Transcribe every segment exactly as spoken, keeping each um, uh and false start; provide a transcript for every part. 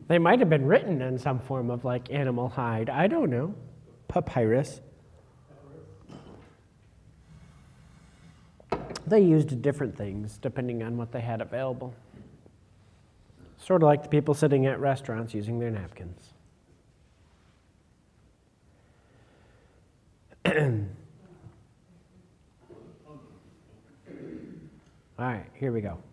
They might have been written in some form of like animal hide. I don't know. Papyrus. They used different things depending on what they had available. Sort of like the people sitting at restaurants using their napkins. All right, here we go.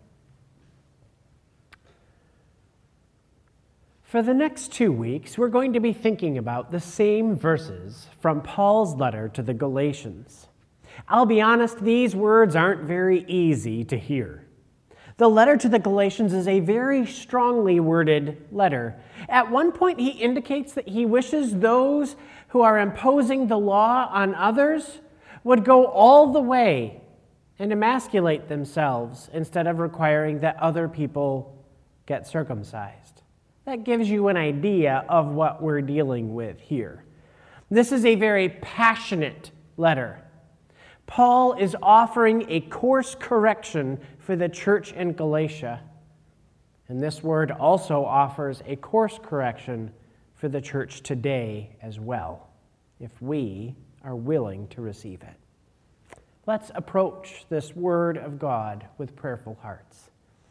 For the next two weeks, we're going to be thinking about the same verses from Paul's letter to the Galatians. I'll be honest, these words aren't very easy to hear. The letter to the Galatians is a very strongly worded letter. At one point, he indicates that he wishes those who are imposing the law on others would go all the way and emasculate themselves instead of requiring that other people get circumcised. That gives you an idea of what we're dealing with here. This is a very passionate letter. Paul is offering a course correction for the church in Galatia. And this word also offers a course correction for the church today as well, if we are willing to receive it. Let's approach this word of God with prayerful hearts.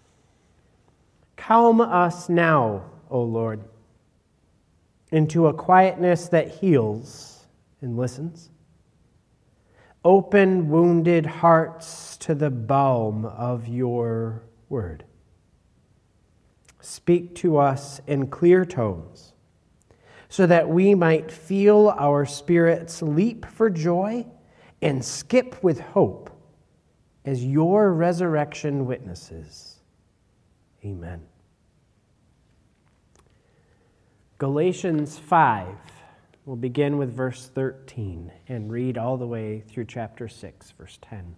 Calm us now, O Lord, into a quietness that heals and listens. Open wounded hearts to the balm of your word. Speak to us in clear tones, so that we might feel our spirits leap for joy and skip with hope as your resurrection witnesses. Amen. Galatians five. We'll begin with verse thirteen and read all the way through chapter six, verse ten.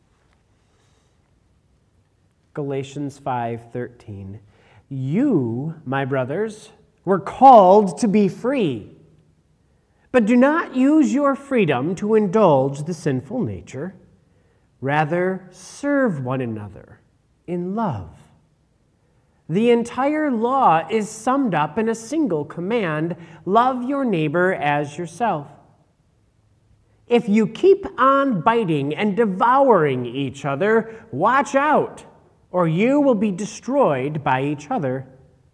Galatians five thirteen. You, my brothers, were called to be free, but do not use your freedom to indulge the sinful nature. Rather, serve one another in love. The entire law is summed up in a single command: love your neighbor as yourself. If you keep on biting and devouring each other, watch out, or you will be destroyed by each other.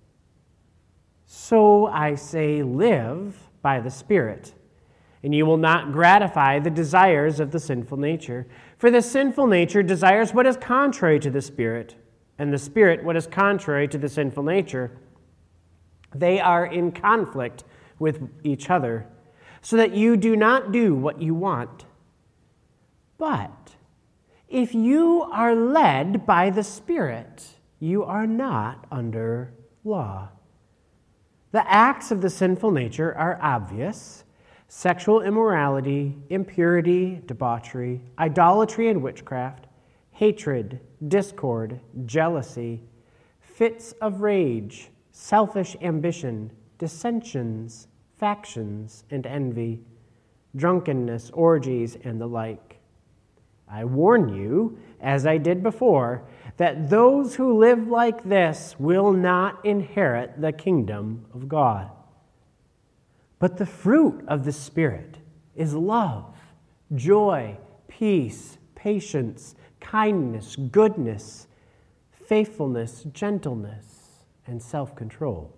So I say, live by the Spirit, and you will not gratify the desires of the sinful nature. For the sinful nature desires what is contrary to the Spirit, and the Spirit what is contrary to the sinful nature. They are in conflict with each other, so that you do not do what you want. But if you are led by the Spirit, you are not under law. The acts of the sinful nature are obvious: sexual immorality, impurity, debauchery, idolatry and witchcraft, hatred, discord, jealousy, fits of rage, selfish ambition, dissensions, factions, and envy, drunkenness, orgies, and the like. I warn you, as I did before, that those who live like this will not inherit the kingdom of God. But the fruit of the Spirit is love, joy, peace, patience, kindness, goodness, faithfulness, gentleness, and self-control.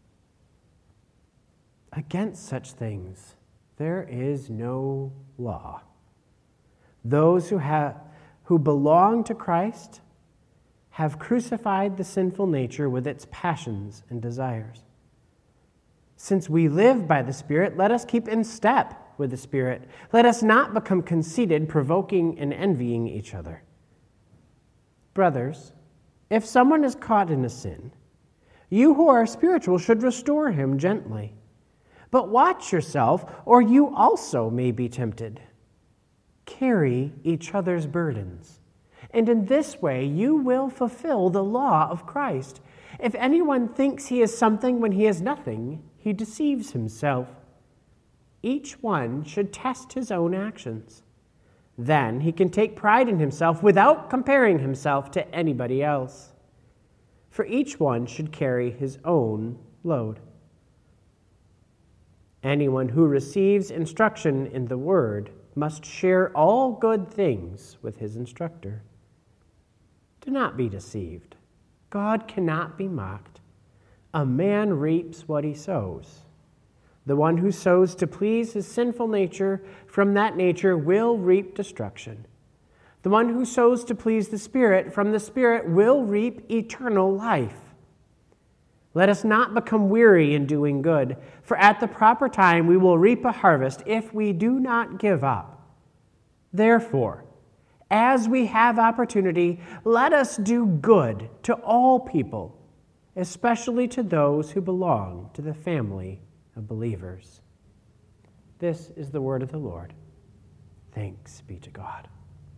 Against such things there is no law. Those who have who belong to Christ have crucified the sinful nature with its passions and desires. Since we live by the Spirit, let us keep in step with the Spirit. Let us not become conceited, provoking and envying each other. Brothers, if someone is caught in a sin, you who are spiritual should restore him gently. But watch yourself, or you also may be tempted. Carry each other's burdens, and in this way you will fulfill the law of Christ. If anyone thinks he is something when he is nothing, he deceives himself. Each one should test his own actions. Then he can take pride in himself without comparing himself to anybody else. For each one should carry his own load. Anyone who receives instruction in the word must share all good things with his instructor. Do not be deceived. God cannot be mocked. A man reaps what he sows. The one who sows to please his sinful nature from that nature will reap destruction. The one who sows to please the Spirit from the Spirit will reap eternal life. Let us not become weary in doing good, for at the proper time we will reap a harvest if we do not give up. Therefore, as we have opportunity, let us do good to all people, especially to those who belong to the family of believers. This is the word of the Lord. Thanks be to God.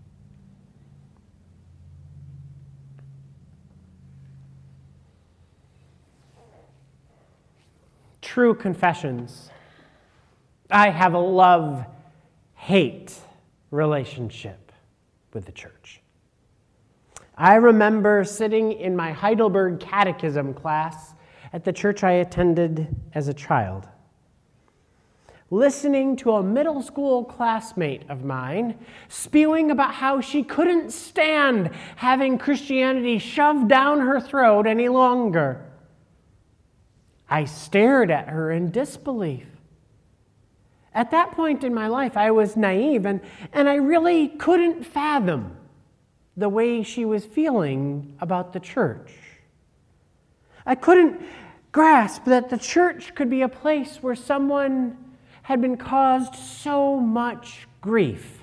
True confessions. I have a love-hate relationship with the church. I remember sitting in my Heidelberg Catechism class at the church I attended as a child, listening to a middle school classmate of mine spewing about how she couldn't stand having Christianity shoved down her throat any longer. I stared at her in disbelief. At that point in my life, I was naive, and, and I really couldn't fathom the way she was feeling about the church. I couldn't grasp that the church could be a place where someone had been caused so much grief.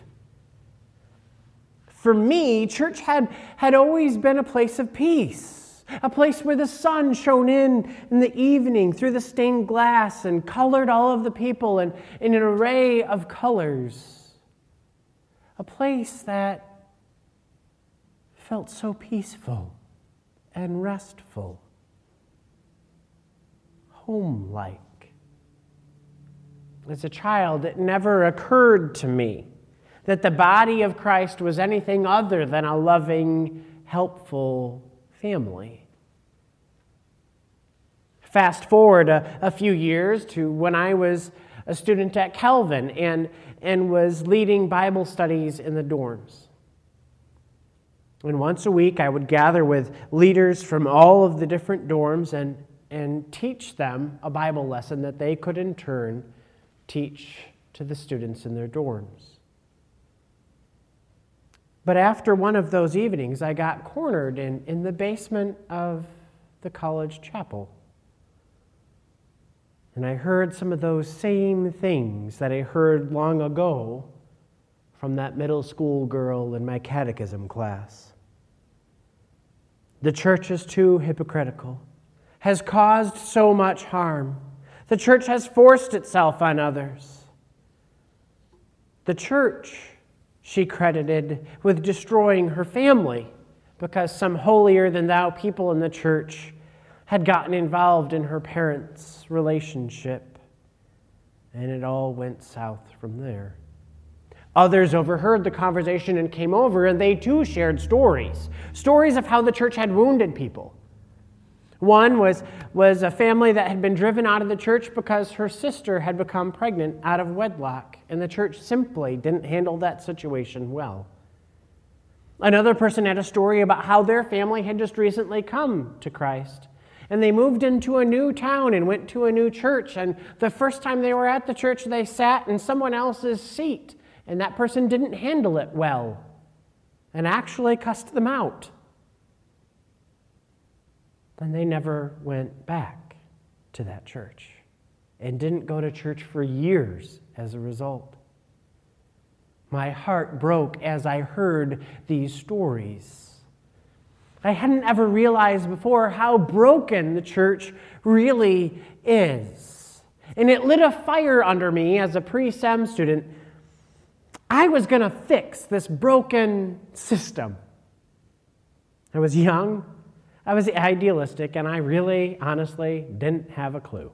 For me, church had, had always been a place of peace. A place where the sun shone in in the evening through the stained glass and colored all of the people in, in an array of colors. A place that felt so peaceful and restful, home-like. As a child, it never occurred to me that the body of Christ was anything other than a loving, helpful family. Fast forward a, a few years to when I was a student at Calvin and, and was leading Bible studies in the dorms. And once a week I would gather with leaders from all of the different dorms and, and teach them a Bible lesson that they could in turn teach to the students in their dorms. But after one of those evenings, I got cornered in, in the basement of the college chapel. And I heard some of those same things that I heard long ago from that middle school girl in my catechism class. The church is too hypocritical, has caused so much harm. The church has forced itself on others. The church, she credited with destroying her family because some holier-than-thou people in the church had gotten involved in her parents' relationship, and it all went south from there. Others overheard the conversation and came over, and they too shared stories, stories of how the church had wounded people. One was, was a family that had been driven out of the church because her sister had become pregnant out of wedlock, and the church simply didn't handle that situation well. Another person had a story about how their family had just recently come to Christ, and they moved into a new town and went to a new church, and the first time they were at the church, they sat in someone else's seat, and that person didn't handle it well and actually cussed them out. And they never went back to that church and didn't go to church for years as a result. My heart broke as I heard these stories. I hadn't ever realized before how broken the church really is. And it lit a fire under me as a pre-sem student. I was going to fix this broken system. I was young. I was idealistic, and I really, honestly, didn't have a clue.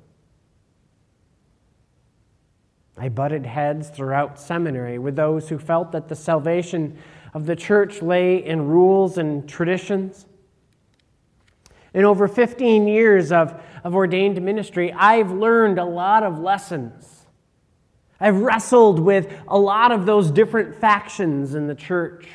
I butted heads throughout seminary with those who felt that the salvation of the church lay in rules and traditions. In over fifteen years of, of ordained ministry, I've learned a lot of lessons. I've wrestled with a lot of those different factions in the church.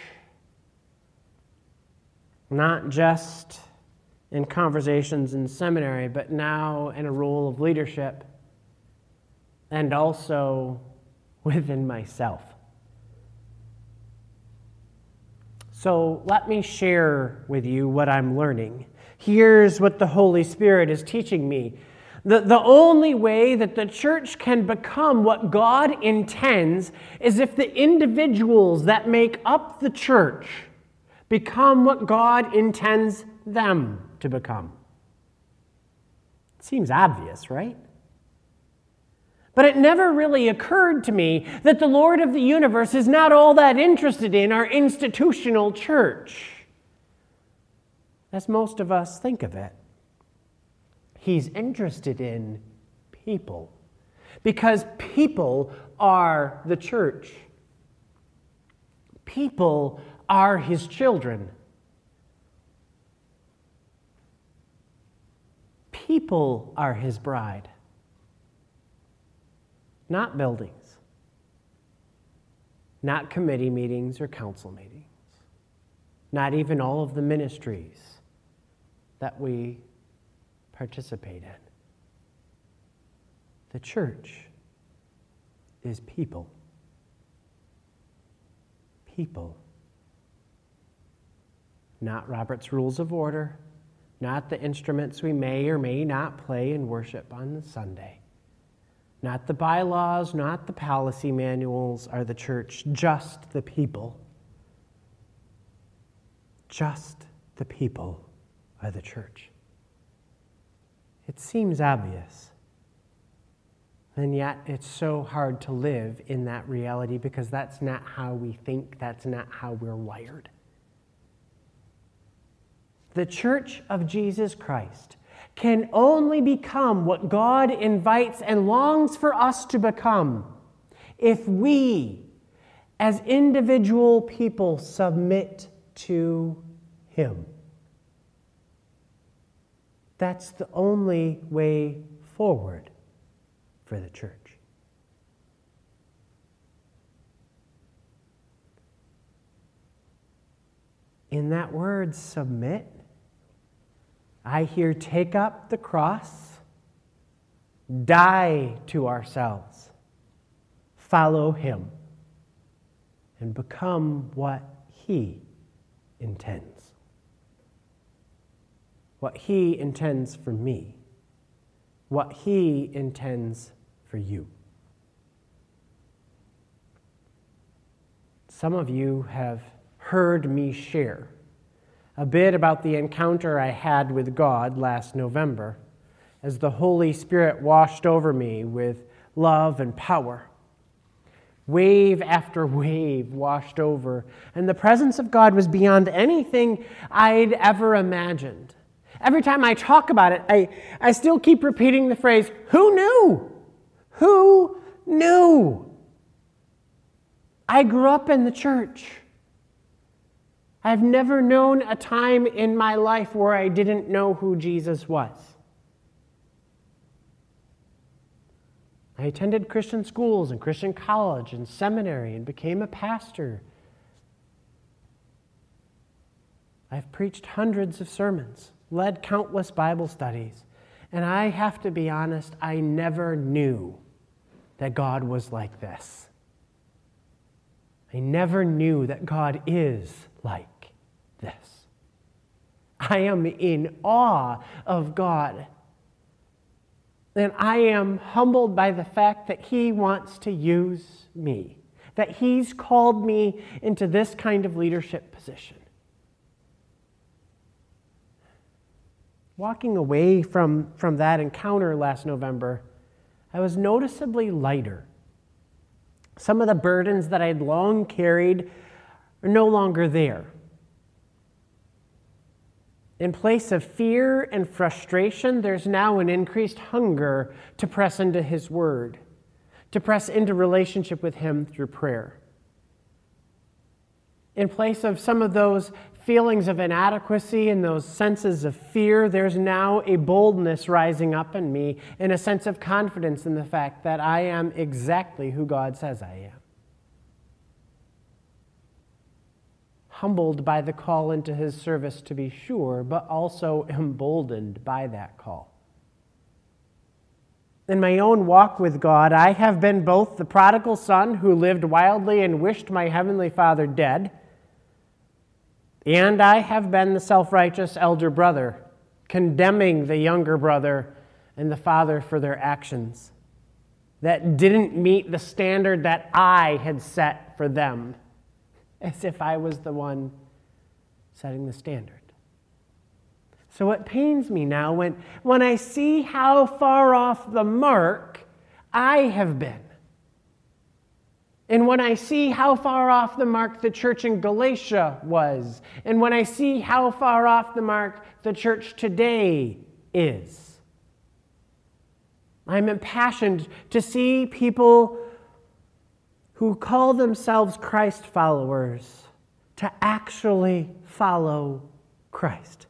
Not just in conversations in seminary, but now in a role of leadership, and also within myself. So let me share with you what I'm learning. Here's what the Holy Spirit is teaching me. The, the only way that the church can become what God intends is if the individuals that make up the church become what God intends them to become. It seems obvious, right? But it never really occurred to me that the Lord of the universe is not all that interested in our institutional church, as most of us think of it. He's interested in people, because people are the church. People are his children. People are his bride. Not buildings. Not committee meetings or council meetings. Not even all of the ministries that we participate in. The church is people. People. Not Robert's Rules of Order, not the instruments we may or may not play in worship on Sunday. Not the bylaws, not the policy manuals are the church, just the people. Just the people are the church. It seems obvious, and yet it's so hard to live in that reality because that's not how we think, that's not how we're wired. The church of Jesus Christ can only become what God invites and longs for us to become if we, as individual people, submit to him. That's the only way forward for the church. In that word, submit, I hear take up the cross, die to ourselves, follow him, and become what he intends. What he intends for me. What he intends for you. Some of you have heard me share a bit about the encounter I had with God last November as the Holy Spirit washed over me with love and power. Wave after wave washed over, and the presence of God was beyond anything I'd ever imagined. Every time I talk about it, I, I still keep repeating the phrase, who knew? Who knew? I grew up in the church. I've never known a time in my life where I didn't know who Jesus was. I attended Christian schools and Christian college and seminary and became a pastor. I've preached hundreds of sermons, led countless Bible studies, and I have to be honest, I never knew that God was like this. I never knew that God is like this. I am in awe of God. And I am humbled by the fact that he wants to use me, that he's called me into this kind of leadership position. Walking away from, from that encounter last November, I was noticeably lighter. Some of the burdens that I'd long carried are no longer there. In place of fear and frustration, there's now an increased hunger to press into his word, to press into relationship with him through prayer. In place of some of those feelings of inadequacy and those senses of fear, there's now a boldness rising up in me and a sense of confidence in the fact that I am exactly who God says I am. Humbled by the call into his service, to be sure, but also emboldened by that call. In my own walk with God, I have been both the prodigal son who lived wildly and wished my heavenly Father dead, and I have been the self-righteous elder brother, condemning the younger brother and the father for their actions that didn't meet the standard that I had set for them, as if I was the one setting the standard. So it pains me now when, when I see how far off the mark I have been. And when I see how far off the mark the church in Galatia was, and when I see how far off the mark the church today is, I'm impassioned to see people who call themselves Christ followers to actually follow Christ,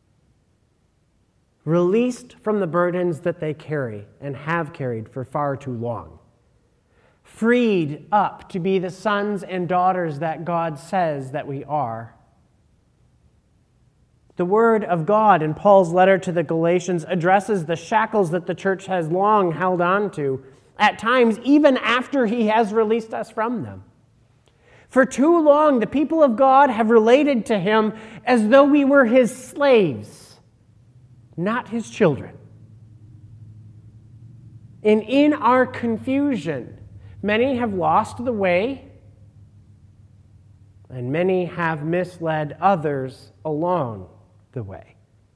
released from the burdens that they carry and have carried for far too long, freed up to be the sons and daughters that God says that we are. The Word of God in Paul's letter to the Galatians addresses the shackles that the church has long held on to, at times even after he has released us from them. For too long, the people of God have related to him as though we were his slaves, not his children. And in our confusion, many have lost the way, and many have misled others along the way.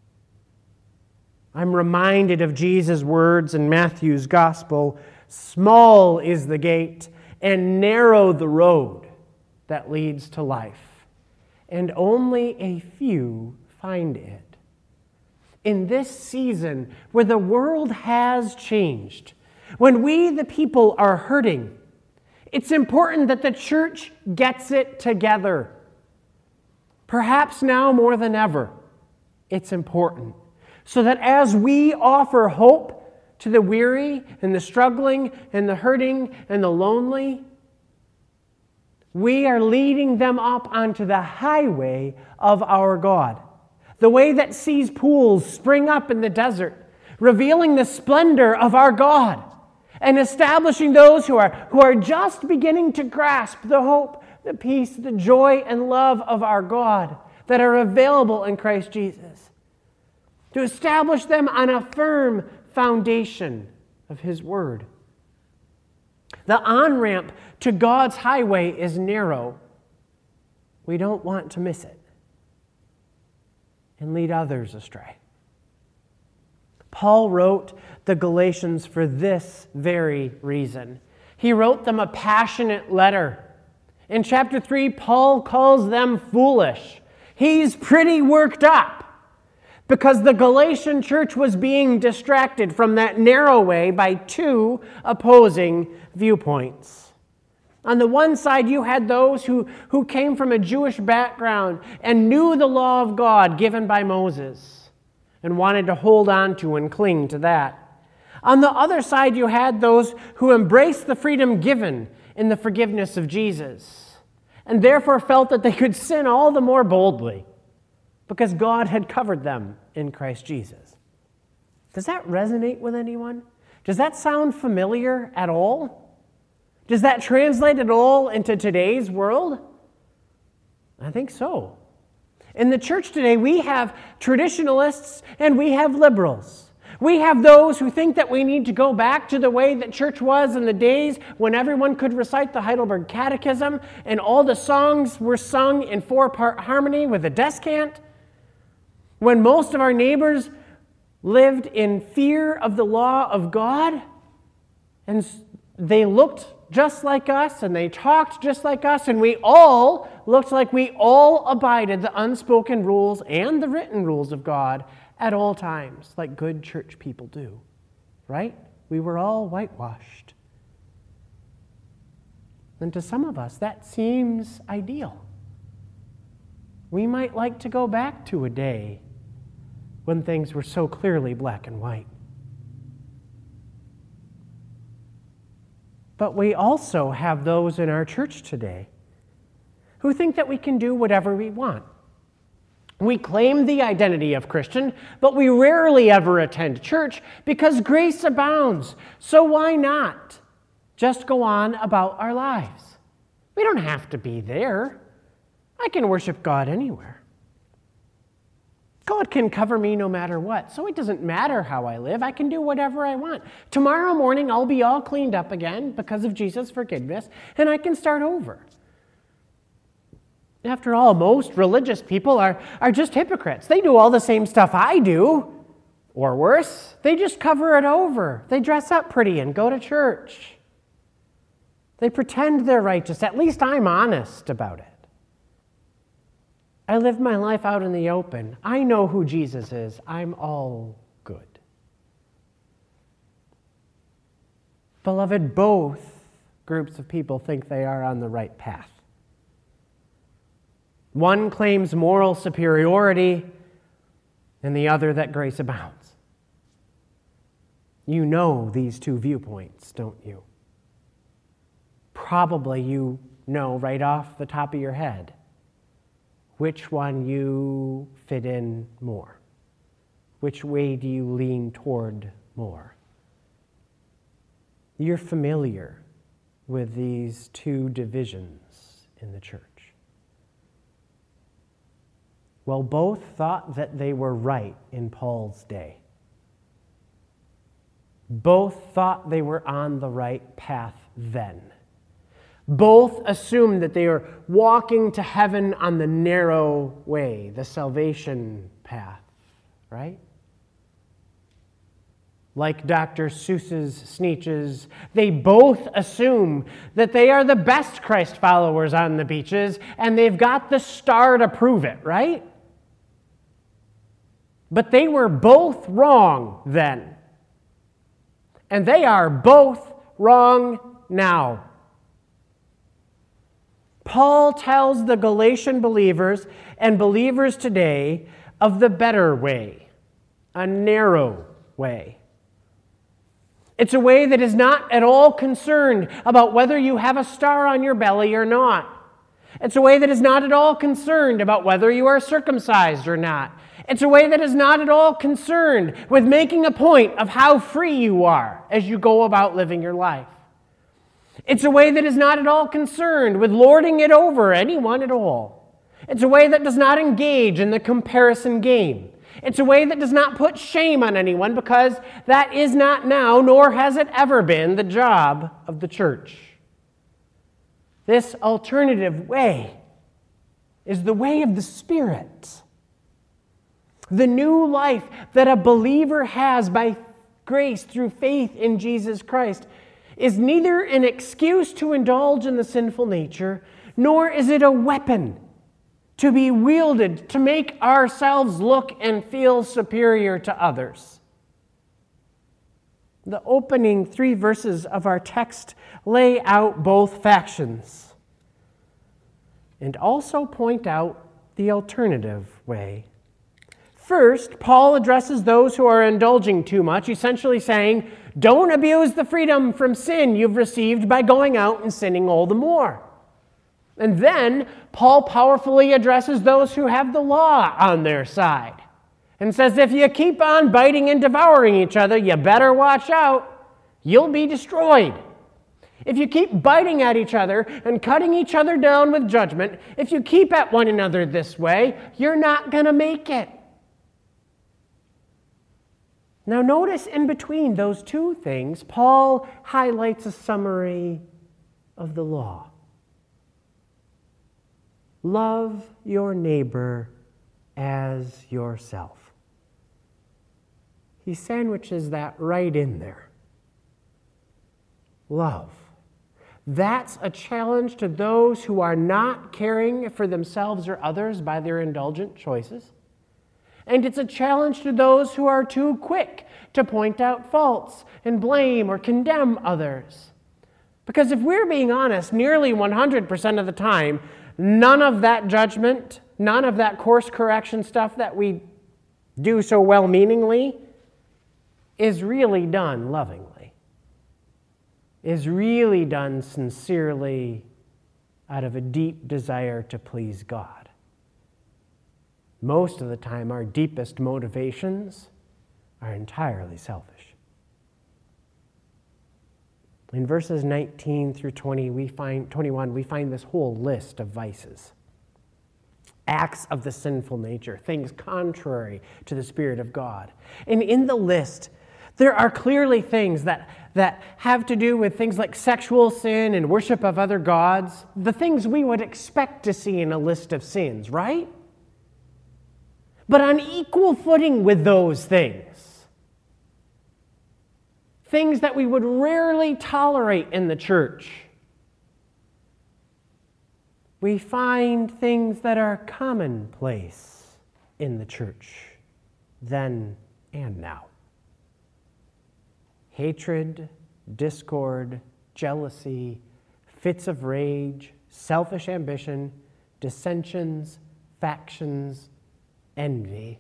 I'm reminded of Jesus' words in Matthew's Gospel, "Small is the gate, and narrow the road that leads to life, and only a few find it." In this season where the world has changed, when we, the people, are hurting, it's important that the church gets it together. Perhaps now more than ever, it's important. So that as we offer hope to the weary and the struggling and the hurting and the lonely, we are leading them up onto the highway of our God. The way that sees pools spring up in the desert, revealing the splendor of our God, and establishing those who are, who are just beginning to grasp the hope, the peace, the joy, and love of our God that are available in Christ Jesus. To establish them on a firm foundation of his word. The on-ramp to God's highway is narrow. We don't want to miss it and lead others astray. Paul wrote the Galatians for this very reason. He wrote them a passionate letter. In chapter three, Paul calls them foolish. He's pretty worked up because the Galatian church was being distracted from that narrow way by two opposing viewpoints. On the one side, you had those who, who came from a Jewish background and knew the law of God given by Moses and wanted to hold on to and cling to that. On the other side, you had those who embraced the freedom given in the forgiveness of Jesus and therefore felt that they could sin all the more boldly because God had covered them in Christ Jesus. Does that resonate with anyone? Does that sound familiar at all? Does that translate at all into today's world? I think so. In the church today, we have traditionalists and we have liberals. We have those who think that we need to go back to the way that church was in the days when everyone could recite the Heidelberg Catechism and all the songs were sung in four-part harmony with a descant. When most of our neighbors lived in fear of the law of God, and they looked just like us, and they talked just like us, and we all looked like we all abided the unspoken rules and the written rules of God at all times, like good church people do, right? We were all whitewashed. And to some of us, that seems ideal. We might like to go back to a day when things were so clearly black and white. But we also have those in our church today who think that we can do whatever we want. We claim the identity of Christian, but we rarely ever attend church because grace abounds. So why not just go on about our lives? We don't have to be there. I can worship God anywhere. God can cover me no matter what, so it doesn't matter how I live. I can do whatever I want. Tomorrow morning, I'll be all cleaned up again because of Jesus' forgiveness, and I can start over. After all, most religious people are, are just hypocrites. They do all the same stuff I do, or worse. They just cover it over. They dress up pretty and go to church. They pretend they're righteous. At least I'm honest about it. I live my life out in the open. I know who Jesus is. I'm all good. Beloved, both groups of people think they are on the right path. One claims moral superiority, and the other that grace abounds. You know these two viewpoints, don't you? Probably you know right off the top of your head which one you fit in more. Which way do you lean toward more? You're familiar with these two divisions in the church. Well, both thought that they were right in Paul's day. Both thought they were on the right path then. Both assumed that they were walking to heaven on the narrow way, the salvation path, right? Like Doctor Seuss's Sneetches, they both assume that they are the best Christ followers on the beaches, and they've got the star to prove it, right? But they were both wrong then. And they are both wrong now. Paul tells the Galatian believers and believers today of the better way, a narrow way. It's a way that is not at all concerned about whether you have a star on your belly or not. It's a way that is not at all concerned about whether you are circumcised or not. It's a way that is not at all concerned with making a point of how free you are as you go about living your life. It's a way that is not at all concerned with lording it over anyone at all. It's a way that does not engage in the comparison game. It's a way that does not put shame on anyone, because that is not now, nor has it ever been, the job of the church. This alternative way is the way of the Spirit. The new life that a believer has by grace through faith in Jesus Christ is neither an excuse to indulge in the sinful nature, nor is it a weapon to be wielded to make ourselves look and feel superior to others. The opening three verses of our text lay out both factions and also point out the alternative way. First, Paul addresses those who are indulging too much, essentially saying, don't abuse the freedom from sin you've received by going out and sinning all the more. And then Paul powerfully addresses those who have the law on their side and says, if you keep on biting and devouring each other, you better watch out. You'll be destroyed. If you keep biting at each other and cutting each other down with judgment, if you keep at one another this way, you're not going to make it. Now notice in between those two things, Paul highlights a summary of the law. Love your neighbor as yourself. He sandwiches that right in there. Love. That's a challenge to those who are not caring for themselves or others by their indulgent choices. And it's a challenge to those who are too quick to point out faults and blame or condemn others. Because if we're being honest, nearly one hundred percent of the time, none of that judgment none of that course correction stuff that we do so well-meaningly is really done lovingly, is really done sincerely out of a deep desire to please God. Most of the time, our deepest motivations are entirely selfish. In verses nineteen through twenty, we find, twenty-one, we find this whole list of vices. Acts of the sinful nature, things contrary to the Spirit of God. And in the list, there are clearly things that, that have to do with things like sexual sin and worship of other gods, the things we would expect to see in a list of sins, right? But on equal footing with those things, things that we would rarely tolerate in the church, we find things that are commonplace in the church then and now. Hatred, discord, jealousy, fits of rage, selfish ambition, dissensions, factions, envy.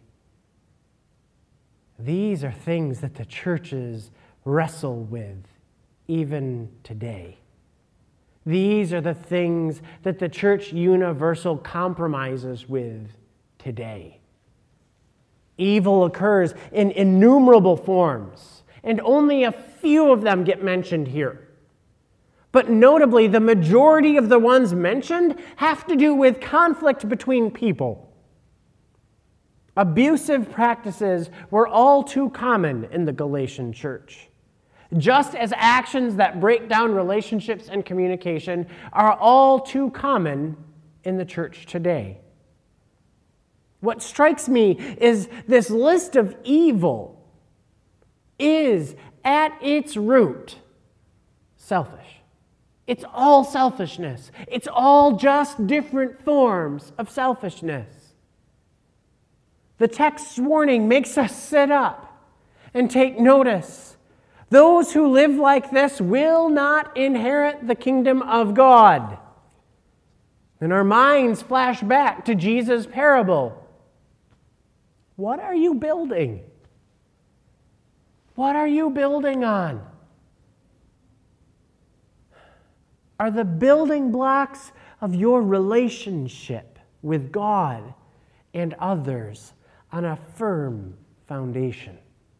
These are things that the churches wrestle with even today. These are the things that the church universal compromises with today. Evil occurs in innumerable forms, and only a few of them get mentioned here. But notably, the majority of the ones mentioned have to do with conflict between people. Abusive practices were all too common in the Galatian church. Just as actions that break down relationships and communication are all too common in the church today. What strikes me is this list of evil is, at its root, selfish. It's all selfishness. It's all just different forms of selfishness. The text's warning makes us sit up and take notice. Those who live like this will not inherit the kingdom of God. And our minds flash back to Jesus' parable. What are you building? What are you building on? Are the building blocks of your relationship with God and others on a firm foundation?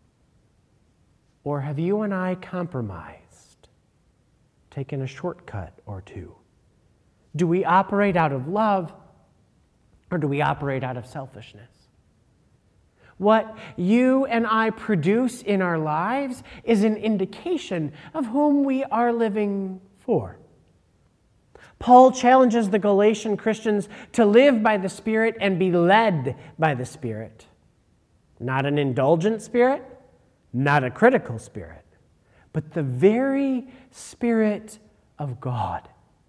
Or have you and I compromised, taken a shortcut or two? Do we operate out of love, or do we operate out of selfishness? What you and I produce in our lives is an indication of whom we are living for. Paul challenges the Galatian Christians to live by the Spirit and be led by the Spirit. Not an indulgent spirit, not a critical spirit, but the very Spirit of God.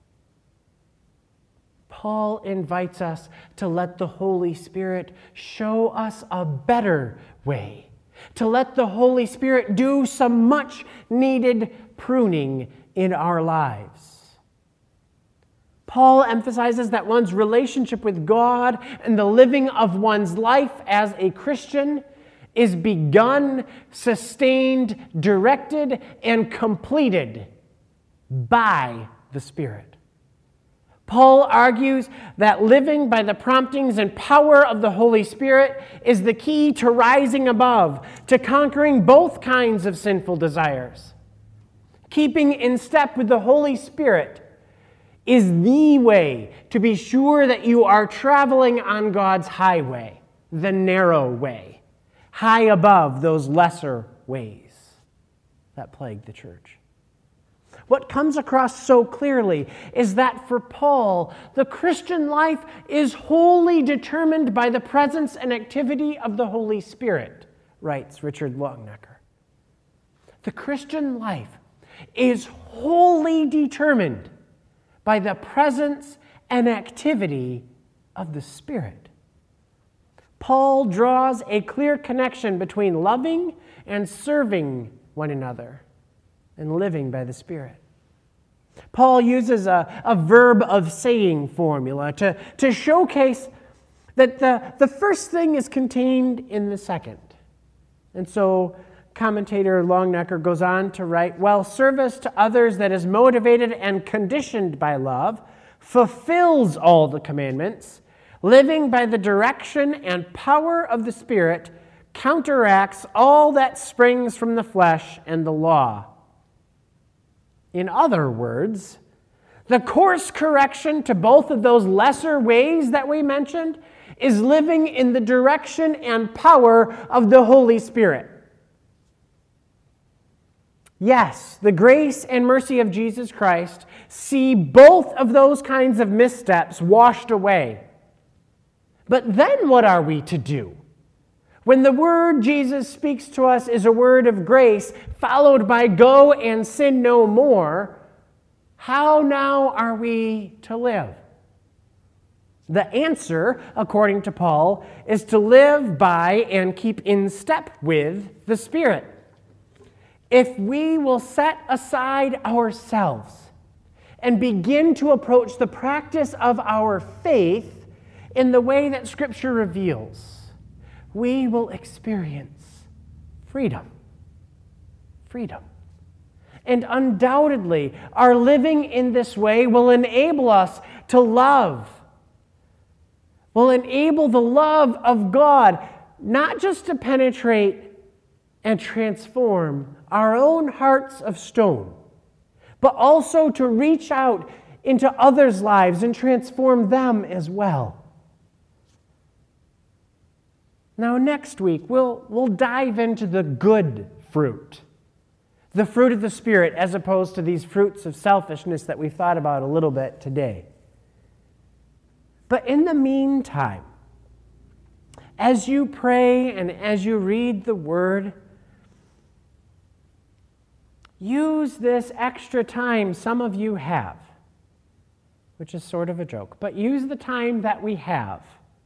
Paul invites us to let the Holy Spirit show us a better way, to let the Holy Spirit do some much needed pruning in our lives. Paul emphasizes that one's relationship with God and the living of one's life as a Christian is begun, sustained, directed, and completed by the Spirit. Paul argues that living by the promptings and power of the Holy Spirit is the key to rising above, to conquering both kinds of sinful desires. Keeping in step with the Holy Spirit is the way to be sure that you are traveling on God's highway, the narrow way, high above those lesser ways that plague the church. What comes across so clearly is that for Paul, the Christian life is wholly determined by the presence and activity of the Holy Spirit, writes Richard Longnecker. The Christian life is wholly determined by the presence and activity of the Spirit. Paul draws a clear connection between loving and serving one another and living by the Spirit. Paul uses a, a verb of saying formula to, to showcase That the, the first thing is contained in the second. And so commentator Longnecker goes on to write, while service to others that is motivated and conditioned by love fulfills all the commandments, living by the direction and power of the Spirit counteracts all that springs from the flesh and the law. In other words, the course correction to both of those lesser ways that we mentioned is living in the direction and power of the Holy Spirit. Yes, the grace and mercy of Jesus Christ see both of those kinds of missteps washed away. But then what are we to do? When the word Jesus speaks to us is a word of grace, followed by go and sin no more, how now are we to live? The answer, according to Paul, is to live by and keep in step with the Spirit. If we will set aside ourselves and begin to approach the practice of our faith in the way that Scripture reveals, we will experience freedom. Freedom. And undoubtedly, our living in this way will enable us to love, will enable the love of God not just to penetrate and transform our own hearts of stone, but also to reach out into others' lives and transform them as well. Now, next week, we'll, we'll dive into the good fruit, the fruit of the Spirit, as opposed to these fruits of selfishness that we thought about a little bit today. But in the meantime, as you pray and as you read the Word, use this extra time some of you have, which is sort of a joke, but use the time that we have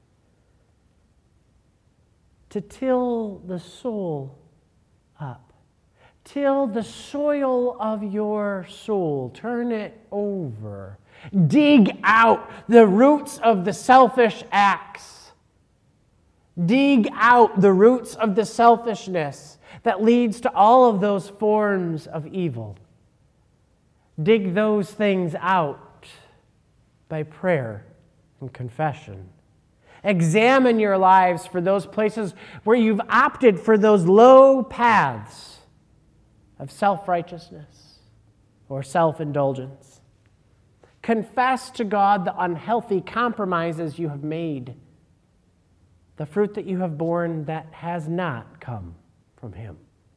to till the soul up. Till the soil of your soul. Turn it over. Dig out the roots of the selfish acts. Dig out the roots of the selfishness that leads to all of those forms of evil. Dig those things out by prayer and confession. Examine your lives for those places where you've opted for those low paths of self-righteousness or self-indulgence. Confess to God the unhealthy compromises you have made, the fruit that you have borne that has not come from Him.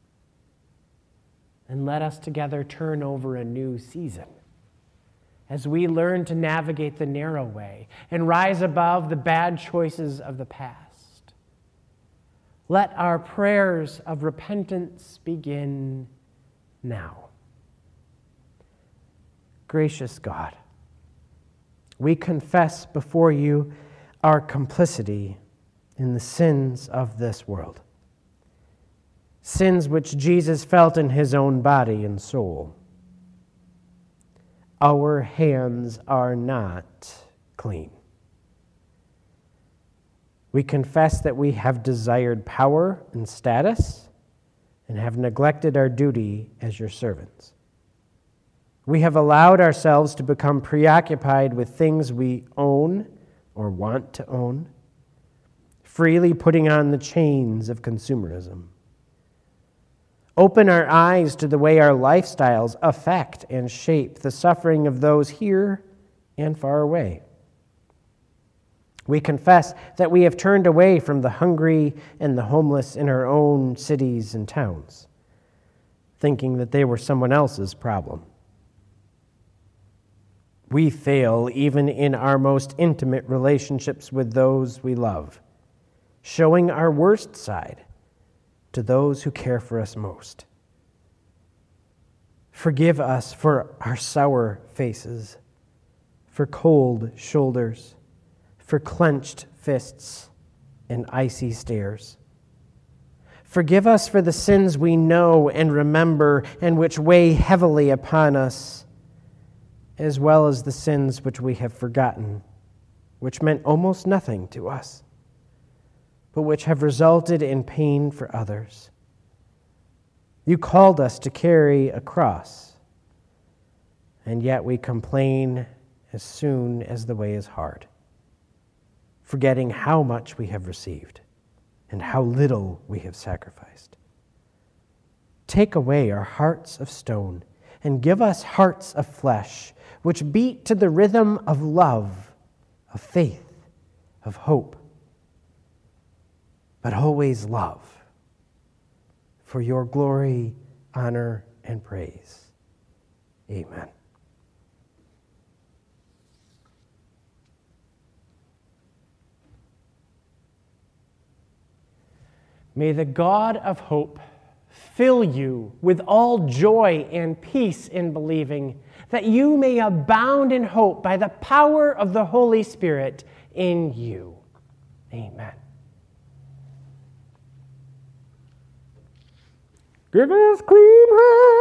And let us together turn over a new season as we learn to navigate the narrow way and rise above the bad choices of the past. Let our prayers of repentance begin now. Gracious God, we confess before you our complicity in the sins of this world, sins which Jesus felt in His own body and soul. Our hands are not clean. We confess that we have desired power and status and have neglected our duty as your servants. We have allowed ourselves to become preoccupied with things we own or want to own, freely putting on the chains of consumerism. Open our eyes to the way our lifestyles affect and shape the suffering of those here and far away. We confess that we have turned away from the hungry and the homeless in our own cities and towns, thinking that they were someone else's problem. We fail even in our most intimate relationships with those we love, showing our worst side to those who care for us most. Forgive us for our sour faces, for cold shoulders, for clenched fists and icy stares. Forgive us for the sins we know and remember and which weigh heavily upon us, as well as the sins which we have forgotten which meant almost nothing to us, but which have resulted in pain for others. You called us to carry a cross, and yet we complain as soon as the way is hard, forgetting how much we have received and how little we have sacrificed. Take away our hearts of stone and give us hearts of flesh, which beat to the rhythm of love, of faith, of hope, but always love, for your glory, honor, and praise. Amen. May the God of hope fill you with all joy and peace in believing, that you may abound in hope by the power of the Holy Spirit in you. Amen. Give us clean hands.